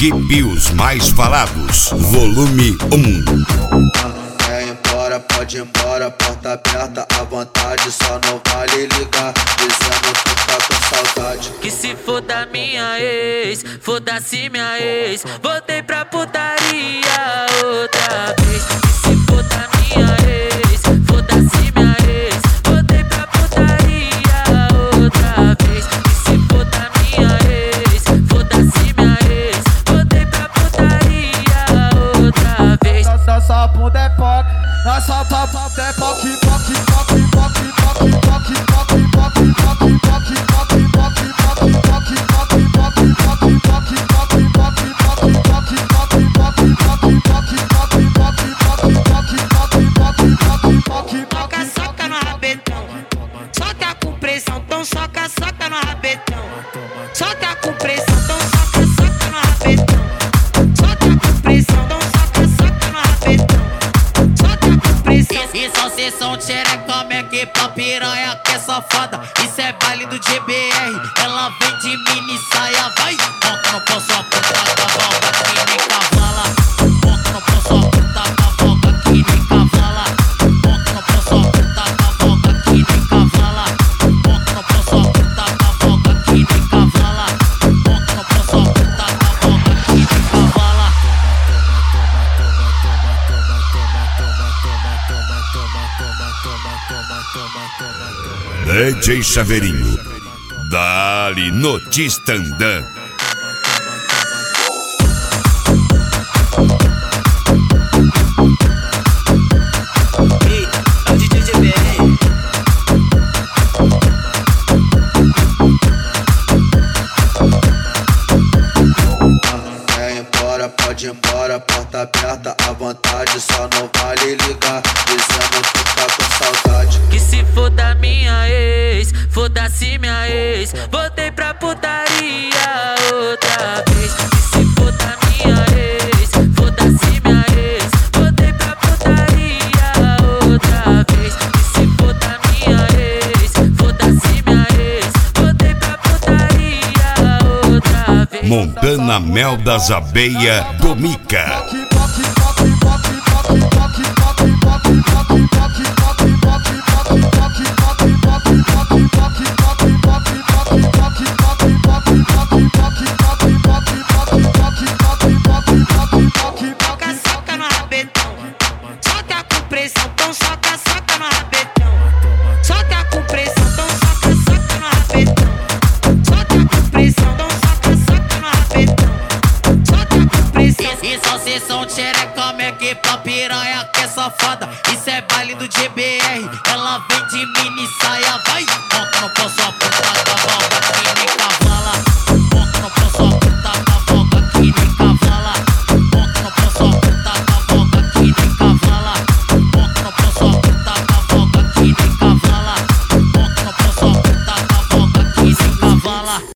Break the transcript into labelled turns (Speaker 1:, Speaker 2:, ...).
Speaker 1: Equipe Os Mais Falados, volume 1.
Speaker 2: Quer ir embora, pode ir embora, porta aberta à vontade, só não vale ligar, dizendo que tá com saudade.
Speaker 3: Que se foda minha ex, foda-se minha ex, voltei pra putaria outra vez. Que se foda minha ex, foda-se minha ex, voltei pra putaria outra vez. Que se foda minha ex, foda-se minha ex, voltei pra putaria outra vez.
Speaker 4: Nossa bunda é POC, nossa bunda é POC, POC, POC, POC, POC, POC, POC, POC,
Speaker 3: Soca, soca no rabetão, soca com pressão, então soca, soca no rabetão. Soca com pressão, então soca, soca no rabetão. Soca com pressão, então soca, soca no rabetão. Soca com pressão. Isso é sessão xerecão, minha equipe piranha que é safada. Isso é baile do GBR, ela vem de mini saia, vai. Monta no pão, sua puta cavalga que nem cavala. Monta no pão, sua puta cavalga que nem cavala. Monta no pão, sua puta cavalga que nem cavala. Monta no pão, sua puta cavalga que nem cavala. Monta no pão, sua puta cavalga que nem cavala.
Speaker 1: DJ Chaveirinho, dali no Tistandã.
Speaker 3: Ei, é o DJ GBR.
Speaker 2: Quer ir embora, pode ir embora, porta aberta à vontade, só não vale ligar, dizendo que tá com saudade.
Speaker 3: Que se foda minha ex, foda-se minha ex, voltei pra putaria outra vez. Que se foda minha ex, foda-se minha ex, voltei pra putaria outra vez. Que se foda minha ex, foda-se minha ex, voltei pra putaria outra vez.
Speaker 1: Montana Mel das Abelha do Mica.
Speaker 3: Soca, soca no rabetão, soca com pressão, então soca, soca no rabetão. Soca com pressão, então soca, soca no rabetão. Soca com pressão, então soca, soca no rabetão. Soca com pressão. Isso é sessão xerecão, minha equipe piranha que é safada. Isso é baile do GBR, ela vem de mini saia, vai. Monta no pão, sua puta cavalga que nem cavala. Monta no pão, sua puta